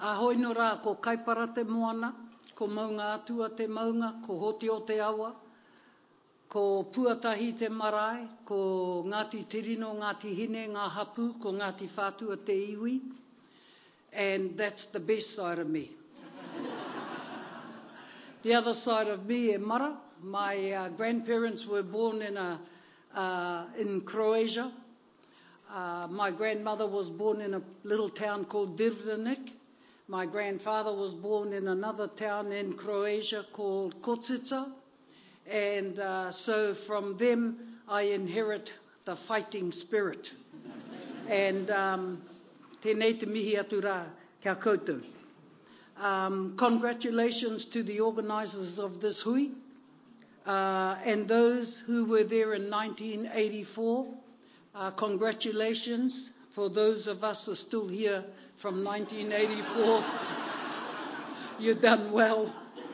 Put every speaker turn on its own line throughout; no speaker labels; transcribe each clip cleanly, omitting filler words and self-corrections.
Ahoi no rā, ko kaipara te moana, ko maunga atua te maunga, ko hoti o te awa, ko puatahi te marae, ko Ngāti Tirino, Ngāti Hine, ngā hapu, ko Ngāti Whātua te iwi. And that's the best side of me. The other side of me e mara. My grandparents were born in Croatia. My grandmother was born in a little town called Dirvenik. My grandfather was born in another town in Croatia called Kotsica. And so from them I inherit the fighting spirit. And tēnei te mihi atu rā kia koutou. Congratulations to the organisers of this hui and those who were there in 1984. Congratulations for those of us who are still here from 1984. You've done well.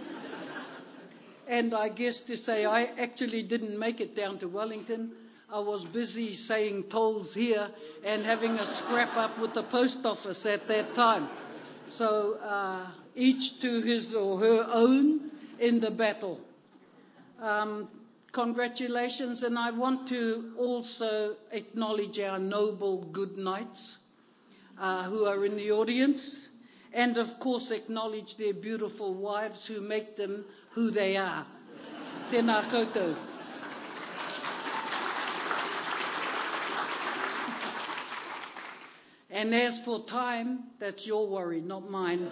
And I guess to say I actually didn't make it down to Wellington. I was busy saying tolls here and having a scrap up with the post office at that time. So each to his or her own in the battle. Congratulations, and I want to also acknowledge our noble good knights who are in the audience, and of course acknowledge their beautiful wives who make them who they are. Tēnā koutou. And as for time, that's your worry, not mine.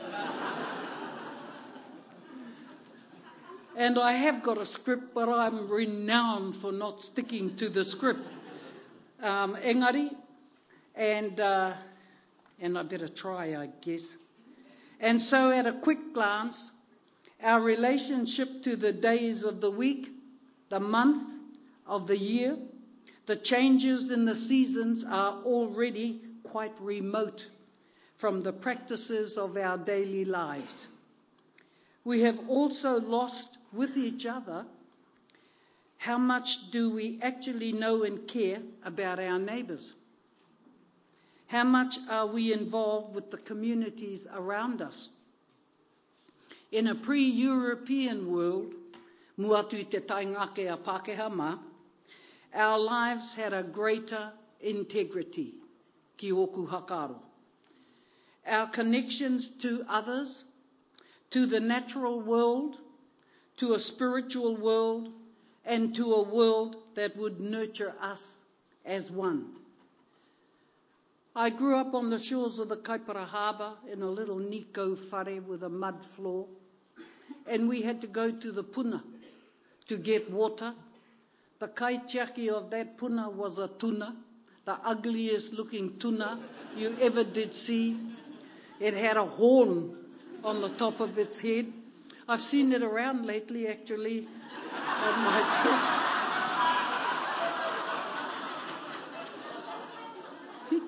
And I have got a script, but I'm renowned for not sticking to the script. Engari, and I better try, I guess. And so at a quick glance, our relationship to the days of the week, the month of the year, the changes in the seasons are already quite remote from the practices of our daily lives. We have also lost with each other how much do we actually know and care about our neighbours? How much are we involved with the communities around us? In a pre-European world, muatu I te taingake a Pākehā mā, our lives had a greater integrity. Ki oku hakaro. Our connections to others, to the natural world, to a spiritual world, and to a world that would nurture us as one. I grew up on the shores of the Kaipara Harbour in a little Nico whare with a mud floor, and we had to go to the puna to get water. The kaitiaki of that puna was a tuna, the ugliest looking tuna you ever did see. It had a horn on the top of its head. I've seen it around lately, actually, on my trip.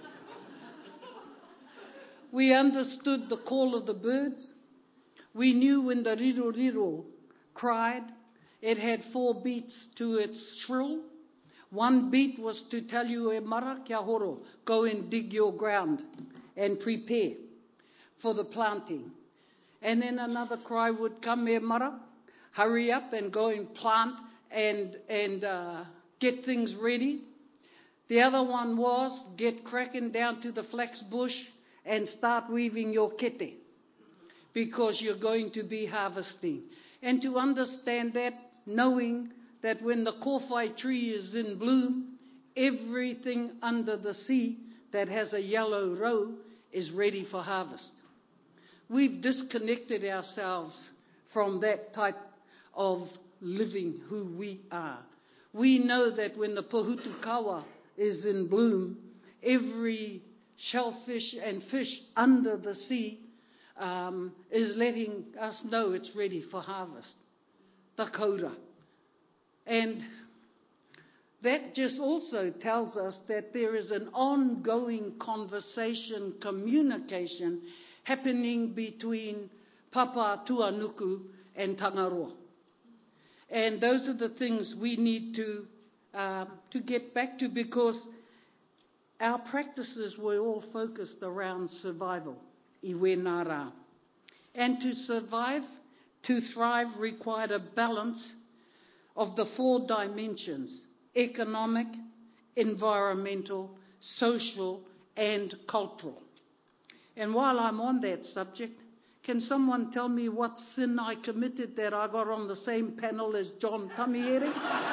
We understood the call of the birds. We knew when the riro cried. It had 4 beats to its shrill. 1 beat was to tell you e mara kia horo, go and dig your ground and prepare for the planting. And then another cry would come, e mara, hurry up and go and plant and get things ready. The other one was get cracking down to the flax bush and start weaving your kete because you're going to be harvesting. And to understand that, knowing that when the kōwhai tree is in bloom, everything under the sea that has a yellow row is ready for harvest. We've disconnected ourselves from that type of living who we are. We know that when the pohutukawa is in bloom, every shellfish and fish under the sea is letting us know it's ready for harvest. The kaura. And that just also tells us that there is an ongoing conversation, communication happening between Papa Tuanuku and Tangaroa. And those are the things we need to get back to, because our practices were all focused around survival I wēnā rā. And to survive, to thrive, required a balance of the 4 dimensions: economic, environmental, social, and cultural. And while I'm on that subject, can someone tell me what sin I committed that I got on the same panel as John Tamiere?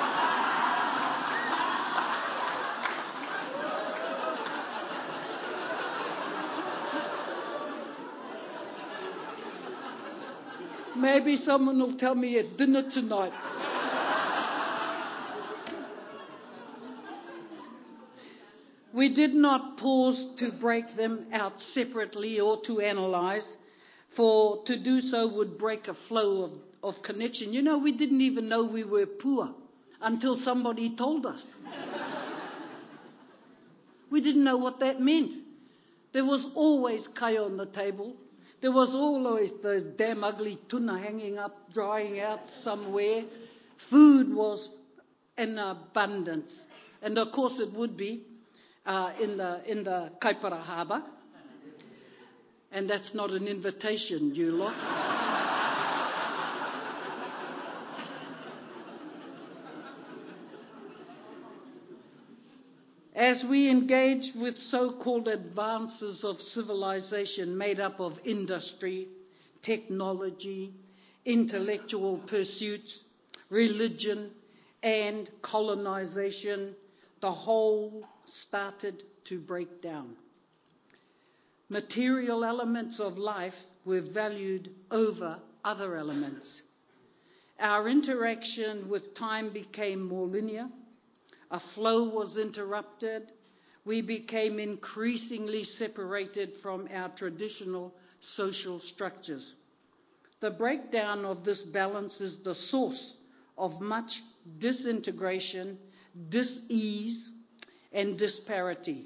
Maybe someone will tell me at dinner tonight. We did not pause to break them out separately or to analyse, for to do so would break a flow of connection. You know, we didn't even know we were poor until somebody told us. We didn't know what that meant. There was always kai on the table. There was always those damn ugly tuna hanging up, drying out somewhere. Food was in abundance. And of course it would be in the Kaipara Harbour. And that's not an invitation, you lot. As we engage with so-called advances of civilization made up of industry, technology, intellectual pursuits, religion, and colonization, the whole started to break down. Material elements of life were valued over other elements. Our interaction with time became more linear. A flow was interrupted. We became increasingly separated from our traditional social structures. The breakdown of this balance is the source of much disintegration, dis-ease, and disparity.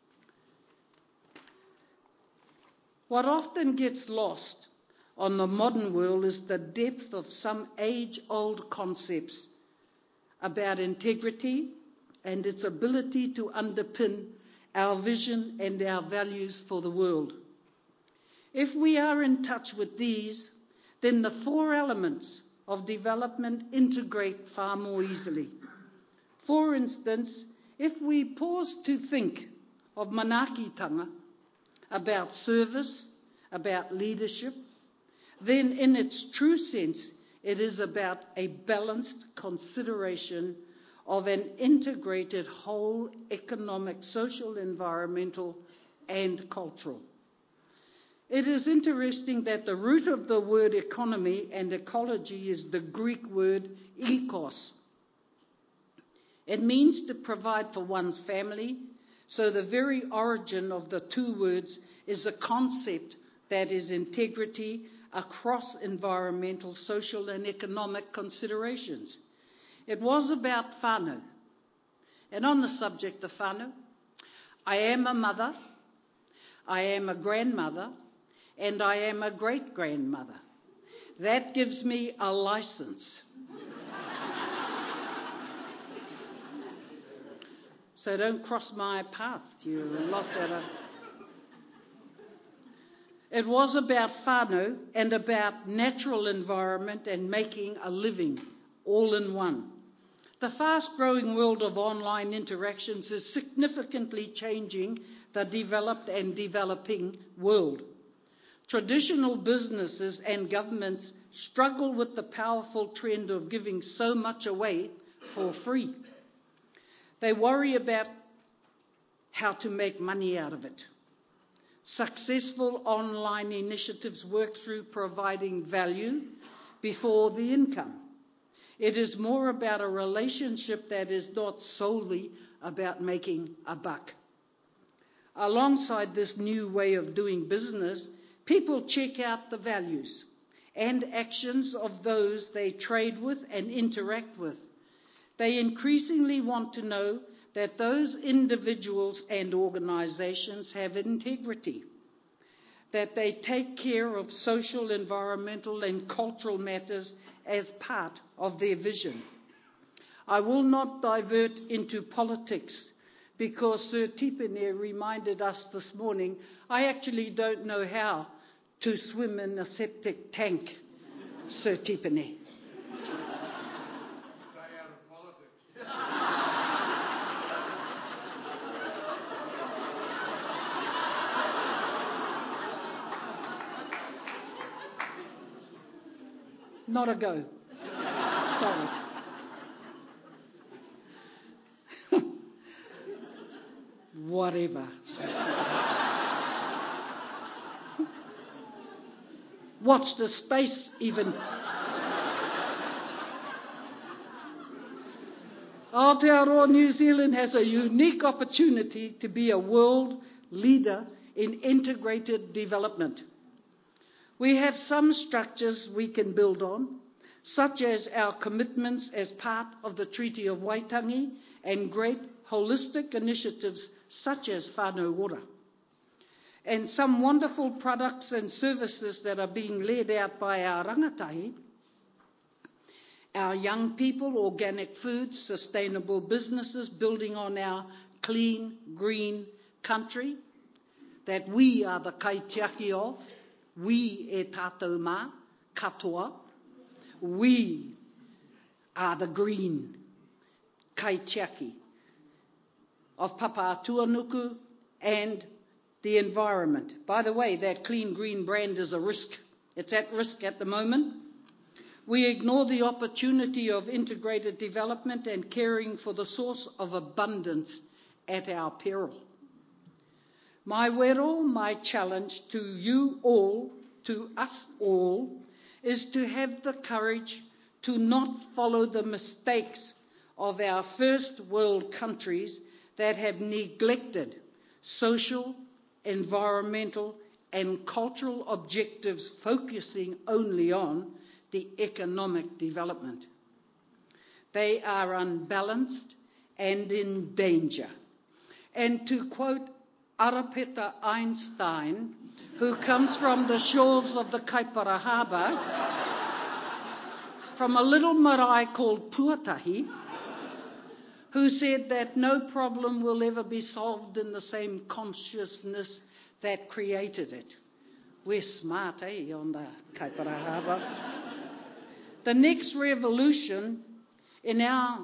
What often gets lost on the modern world is the depth of some age-old concepts about integrity and its ability to underpin our vision and our values for the world. If we are in touch with these, then the 4 elements of development integrate far more easily. For instance, if we pause to think of manakitanga, about service, about leadership, then in its true sense, it is about a balanced consideration of an integrated whole: economic, social, environmental, and cultural. It is interesting that the root of the word economy and ecology is the Greek word ekos. It means to provide for one's family, so the very origin of the 2 words is a concept that is integrity across environmental, social, and economic considerations. It was about whānau. And on the subject of whānau, I am a mother, I am a grandmother, and I am a great-grandmother. That gives me a license. So don't cross my path, you lot that are... It was about whānau and about natural environment and making a living, all in one. The fast-growing world of online interactions is significantly changing the developed and developing world. Traditional businesses and governments struggle with the powerful trend of giving so much away for free. They worry about how to make money out of it. Successful online initiatives work through providing value before the income. It is more about a relationship that is not solely about making a buck. Alongside this new way of doing business, people check out the values and actions of those they trade with and interact with. They increasingly want to know that those individuals and organisations have integrity, that they take care of social, environmental and cultural matters as part of their vision. I will not divert into politics because Sir Tipene reminded us this morning, I actually don't know how to swim in a septic tank, Sir Tipene.
Stay out of politics.
Not a go. Sorry. Whatever. Watch the space even. Aotearoa New Zealand has a unique opportunity to be a world leader in integrated development. We have some structures we can build on, such as our commitments as part of the Treaty of Waitangi and great holistic initiatives such as Whānau Ora, and some wonderful products and services that are being led out by our rangatahi, our young people, organic foods, sustainable businesses, building on our clean, green country that we are the kaitiaki of. We e tātou mā, katoa. We are the green kaitiaki of Papa Tuanuku and the environment. By the way, that clean green brand is a risk. It's at risk at the moment. We ignore the opportunity of integrated development and caring for the source of abundance at our peril. My wero, my challenge to you all, to us all, is to have the courage to not follow the mistakes of our first world countries that have neglected social, environmental and cultural objectives, focusing only on the economic development. They are unbalanced and in danger. And to quote Arapeta Einstein, who comes from the shores of the Kaipara Harbour, from a little marae called Puatahi, who said that no problem will ever be solved in the same consciousness that created it. We're smart, on the Kaipara Harbour. The next revolution in our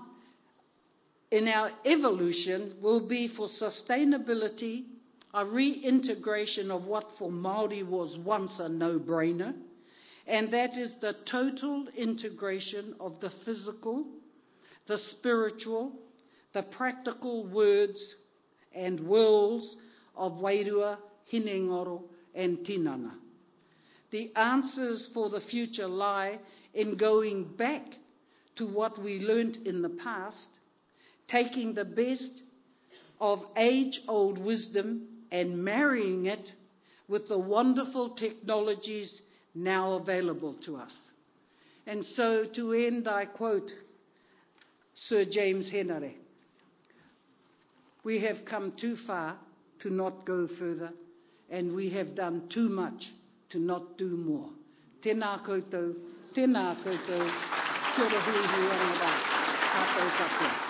evolution will be for sustainability, a reintegration of what for Māori was once a no-brainer, and that is the total integration of the physical, the spiritual, the practical words and worlds of Wairua, Hinengaro and Tinana. The answers for the future lie in going back to what we learnt in the past, taking the best of age-old wisdom and marrying it with the wonderful technologies now available to us. And so to end, I quote Sir James Henare: "We have come too far to not go further, and we have done too much to not do more." Tēnā koutou, kia ora hui hui ana rā, tātou katoa.